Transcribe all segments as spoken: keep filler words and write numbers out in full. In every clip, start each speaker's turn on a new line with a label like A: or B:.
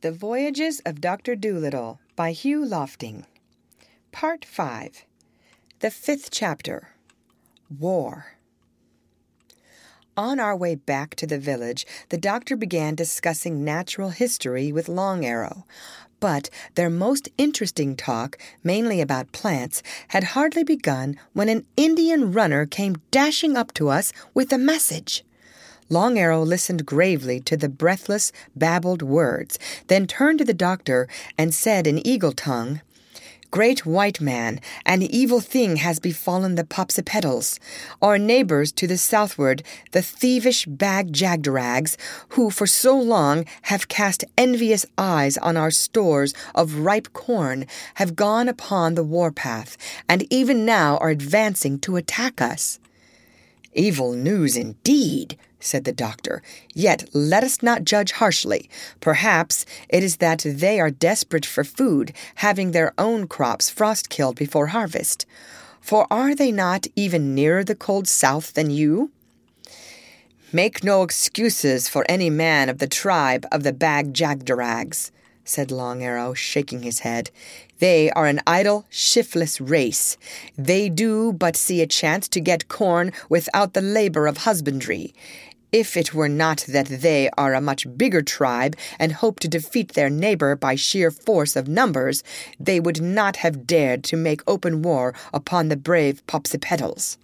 A: The Voyages of Doctor Dolittle by Hugh Lofting. Part five. The fifth chapter. War. On our way back to the village, the doctor began discussing natural history with Long Arrow. But their most interesting talk, mainly about plants, had hardly begun when an Indian runner came dashing up to us with a message. Long Arrow listened gravely to the breathless, babbled words, then turned to the doctor and said in eagle tongue, "Great white man, an evil thing has befallen the Popsipetels, our neighbors to the southward, the thievish Bag-Jagderags, who for so long have cast envious eyes on our stores of ripe corn, have gone upon the warpath, and even now are advancing to attack us." "Evil news indeed," said the doctor. "Yet let us not judge harshly. Perhaps it is that they are desperate for food, having their own crops frost-killed before harvest. For are they not even nearer the cold south than you?" "Make no excuses for any man of the tribe of the Bag-Jagderags," said Long Arrow, shaking his head. "They are an idle, shiftless race. They do but see a chance to get corn without the labor of husbandry. If it were not that they are a much bigger tribe and hope to defeat their neighbor by sheer force of numbers, they would not have dared to make open war upon the brave Popsipetels."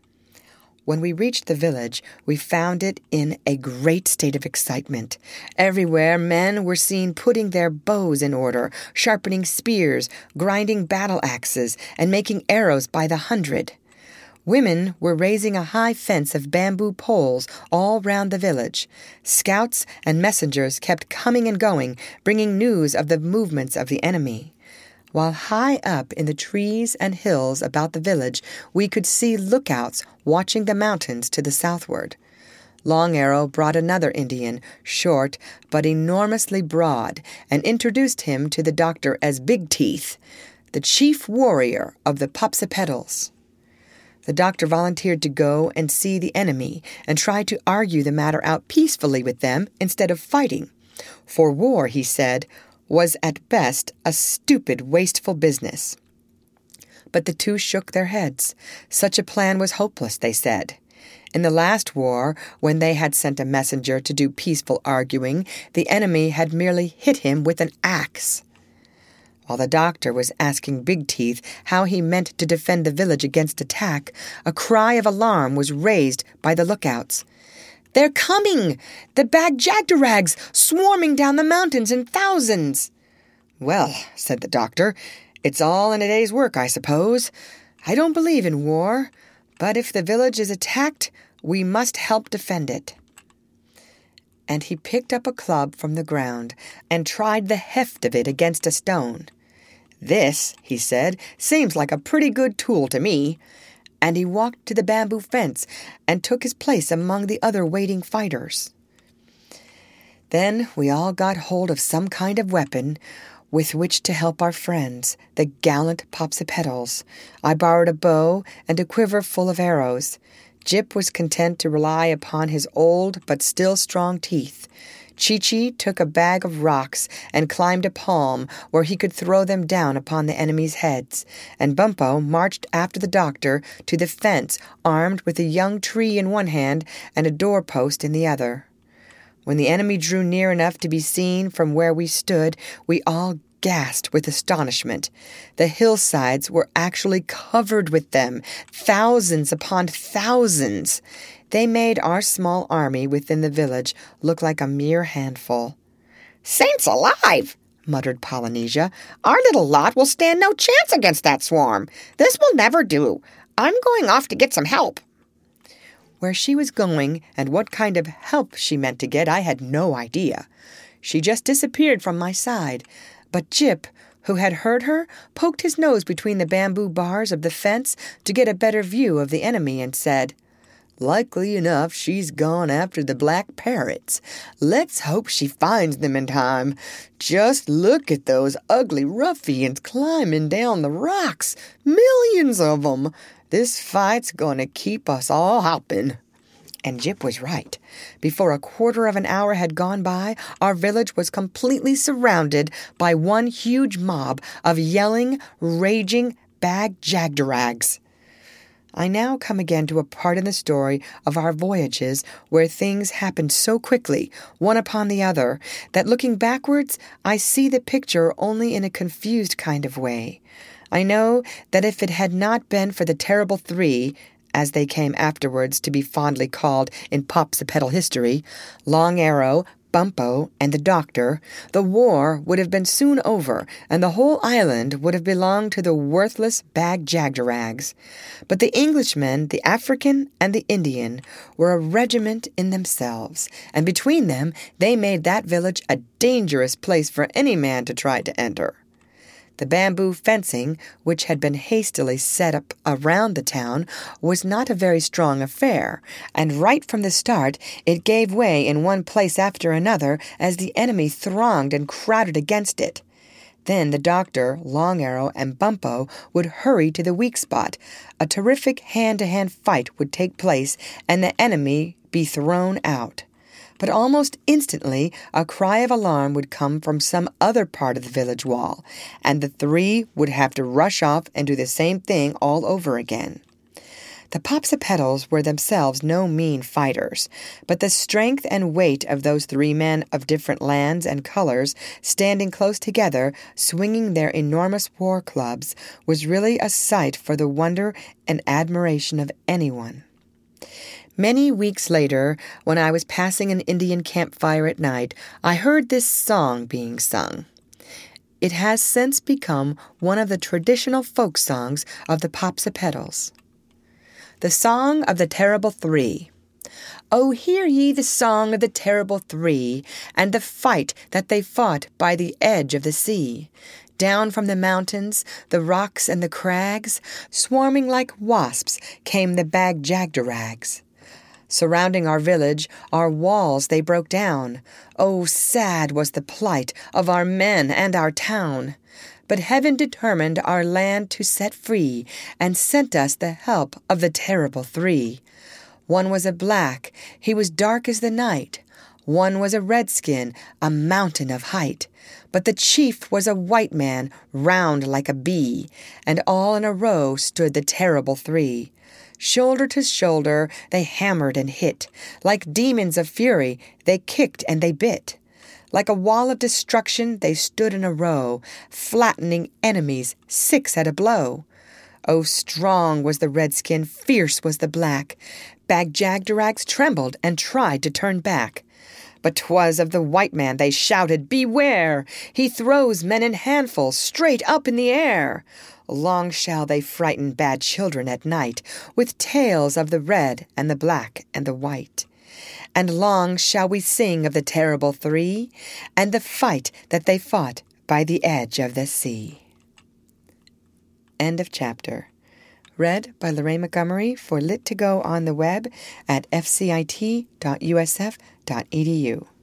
A: When we reached the village, we found it in a great state of excitement. Everywhere men were seen putting their bows in order, sharpening spears, grinding battle axes, and making arrows by the hundred. Women were raising a high fence of bamboo poles all round the village. Scouts and messengers kept coming and going, bringing news of the movements of the enemy. While high up in the trees and hills about the village, we could see lookouts watching the mountains to the southward. Long Arrow brought another Indian, short but enormously broad, and introduced him to the doctor as Big Teeth, the chief warrior of the Popsipetels. The doctor volunteered to go and see the enemy and try to argue the matter out peacefully with them instead of fighting. For war, he said, was at best a stupid, wasteful business. But the two shook their heads. Such a plan was hopeless, they said. In the last war, when they had sent a messenger to do peaceful arguing, the enemy had merely hit him with an axe. While the doctor was asking Big Teeth how he meant to defend the village against attack, a cry of alarm was raised by the lookouts. "They're coming! The Bag-Jagderags, swarming down the mountains in thousands!" "Well," said the doctor, "it's all in a day's work, I suppose. I don't believe in war, but if the village is attacked, we must help defend it." And he picked up a club from the ground and tried the heft of it against a stone. "This," he said, "seems like a pretty good tool to me." And he walked to the bamboo fence and took his place among the other waiting fighters. Then we all got hold of some kind of weapon with which to help our friends, the gallant Popsipetels. I borrowed a bow and a quiver full of arrows. Jip was content to rely upon his old but still strong teeth. Chee-Chee took a bag of rocks and climbed a palm where he could throw them down upon the enemy's heads, and Bumpo marched after the doctor to the fence armed with a young tree in one hand and a doorpost in the other. When the enemy drew near enough to be seen from where we stood, we all gasped with astonishment. The hillsides were actually covered with them, thousands upon thousands. They made our small army within the village look like a mere handful. "Saints alive!" muttered Polynesia. "Our little lot will stand no chance against that swarm. This will never do. I'm going off to get some help." Where she was going and what kind of help she meant to get, I had no idea. She just disappeared from my side. But Jip, who had heard her, poked his nose between the bamboo bars of the fence to get a better view of the enemy and said, "Likely enough she's gone after the black parrots. Let's hope she finds them in time. Just look at those ugly ruffians climbing down the rocks. Millions of 'em. This fight's going to keep us all hopping." And Jip was right. Before a quarter of an hour had gone by, our village was completely surrounded by one huge mob of yelling, raging Bag-Jagderags. I now come again to a part in the story of our voyages where things happened so quickly, one upon the other, that looking backwards, I see the picture only in a confused kind of way. I know that if it had not been for the terrible three, as they came afterwards to be fondly called in Popsipetel history, Long Arrow, Bumpo, and the Doctor, the war would have been soon over, and the whole island would have belonged to the worthless Bag-Jagderags. But the Englishmen, the African, and the Indian were a regiment in themselves, and between them they made that village a dangerous place for any man to try to enter. The bamboo fencing, which had been hastily set up around the town, was not a very strong affair, and right from the start it gave way in one place after another as the enemy thronged and crowded against it. Then the Doctor, Long Arrow, and Bumpo would hurry to the weak spot. A terrific hand-to-hand fight would take place, and the enemy be thrown out. But almost instantly a cry of alarm would come from some other part of the village wall, and the three would have to rush off and do the same thing all over again. The Popsipetels were themselves no mean fighters, but the strength and weight of those three men of different lands and colors standing close together, swinging their enormous war clubs, was really a sight for the wonder and admiration of anyone. Many weeks later, when I was passing an Indian campfire at night, I heard this song being sung. It has since become one of the traditional folk songs of the Popsipetels. The Song of the Terrible Three. Oh, hear ye the song of the terrible three, and the fight that they fought by the edge of the sea. Down from the mountains, the rocks and the crags, swarming like wasps, came the Bag-Jagderags. Surrounding our village, our walls they broke down. Oh, sad was the plight of our men and our town. But heaven determined our land to set free, and sent us the help of the terrible three. One was a black, he was dark as the night. One was a redskin, a mountain of height. But the chief was a white man, round like a bee, and all in a row stood the terrible three. Shoulder to shoulder they hammered and hit. Like demons of fury, they kicked and they bit. Like a wall of destruction they stood in a row, flattening enemies six at a blow. Oh, strong was the redskin, fierce was the black. Bag-Jagderags trembled and tried to turn back. But 'twas of the white man they shouted, "Beware! He throws men in handfuls straight up in the air." Long shall they frighten bad children at night with tales of the red and the black and the white. And long shall we sing of the terrible three and the fight that they fought by the edge of the sea. End of chapter. Read by Lorraine Montgomery for Lit to Go on the web at f c i t dot u s f dot e d u.